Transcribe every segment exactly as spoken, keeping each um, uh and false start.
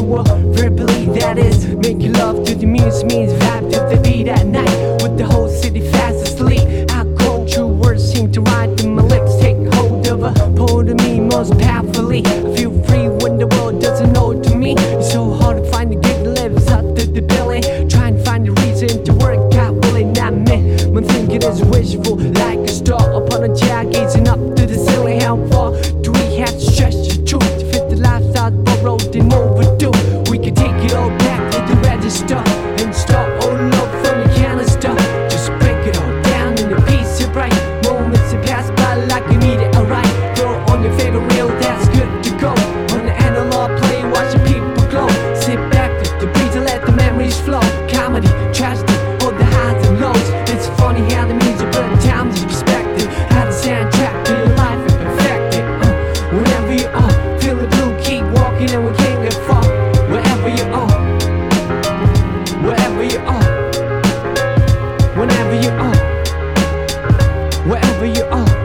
unusual. Verbally, that is, making love to the music means vibe to the beat at night. With the whole city fast asleep, how cold true words seem to ride through my lips. Take hold of a pole to me most powerfully. I feel free when the world doesn't know to me. It's so hard to find a gig that lives up to the billing. Trying to find a reason to work out, will it not me? My thinking is wishful, like a star upon a jar, gazing up to the ceiling. How far do we have to stretch the truth to fit the lifestyle borrowed and overdue? We can take it all back to the register and start all over from the canister. Just break it all down in a piece of bright moments that pass by like you need it, alright. Throw on your favorite reel, that's good to go. On the analog play, watching people glow. Sit back, let the breeze and let the memories flow. Comedy, tragedy, all the highs and lows. It's funny how the music but times is perspective. How the soundtrack to your life and perfect it. Uh, whenever you are, feel the blue, keep walking and we can't get far. Wherever you are, wherever you are, whenever you are, wherever you are.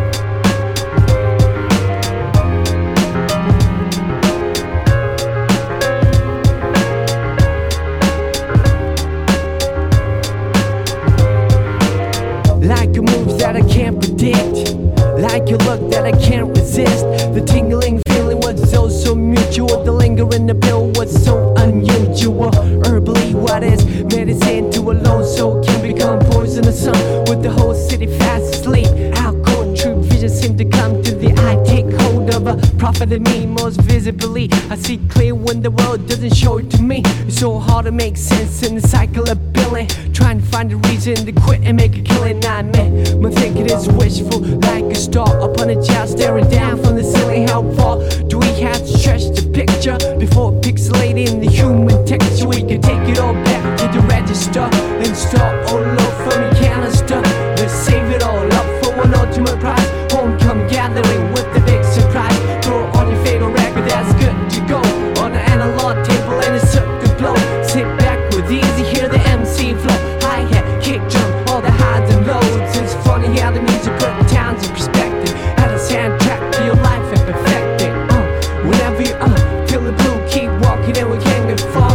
Like a move that I can't predict, like a look that I can't resist. The tingling feeling was so, so mutual. The lingering appeal was so unusual. Herbally, what is medicine to a lone soul can become poisonous. With the whole city fast asleep, how cold true vision seem to come to the eye. Take hold of a prophet of me most visibly. I see clear when the world doesn't show it to me. It's so hard to make sense in the cycle of billing. Trying to find a reason to quit and make a killing. Not me. My thinking is wishful, like a star upon a jar staring down from the ceiling. How far do we have to stretch the picture before pixelating the human texture? We can take it all back to the register and start all over from the canister. Let's save it all up for one ultimate prize. Homecoming gathering with the big surprise. Throw on your favorite record, that's good to go. On the analog table and a circuit blow. Sit back with easy, hear the M C flow. Hi-hat, kick drum, all the highs and lows. It's funny how the music put towns in perspective. How the soundtrack to your life and perfect it. Uh, whenever you uh, feel the blue, keep walking and we can't get far.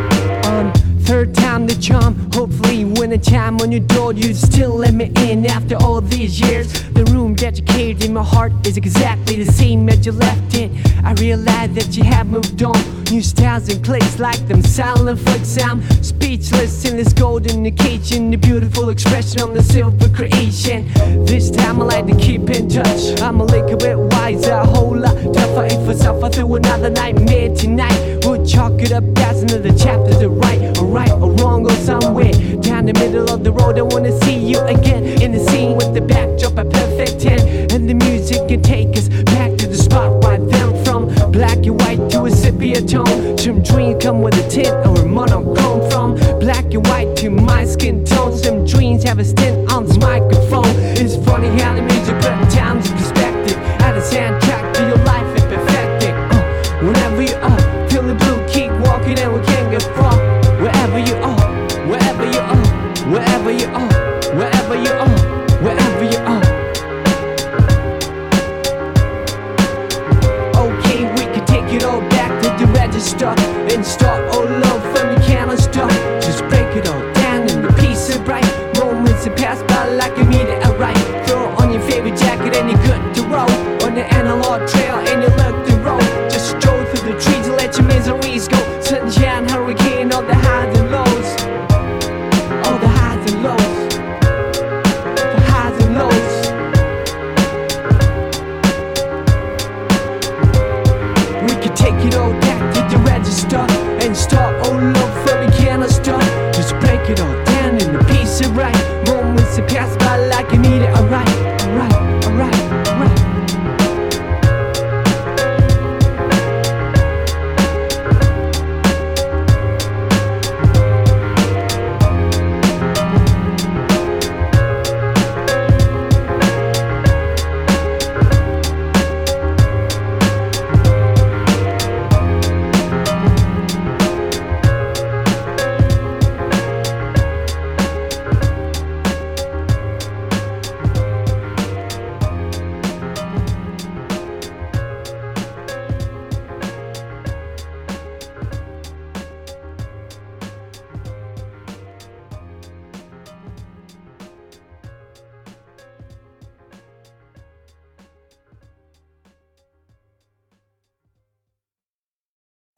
Um, third time the charm, hopefully when the time on your door you still let me in after all these years. The room that you carried in my heart is exactly the same as you left it. I realize that you have moved on. New styles in place like them silent flicks. I'm speechless in this golden occasion. The beautiful expression on the silver creation. This time I like to keep in touch. I'm a little bit wiser, a whole lot tougher. If I suffer through another nightmare tonight, we'll chalk it up as another chapter to write. Or right or wrong or somewhere down the middle of the road. I wanna see you again in the scene with the backdrop a perfect ten. And the music can take us back to the spot right then. From black and white to a sepia tone. Some dreams come with a tint or a monochrome. From black and white to my skin tone. Some dreams have a stint on this microphone. It's funny how the music put times in perspective. How the soundtrack to your life and perfect it. Uh, whenever you are, feel the blue, keep walking and we can't get far. Wherever you are, wherever you are, wherever you are, wherever you are, wherever you are. Okay, we can take it all back to the register and start all over.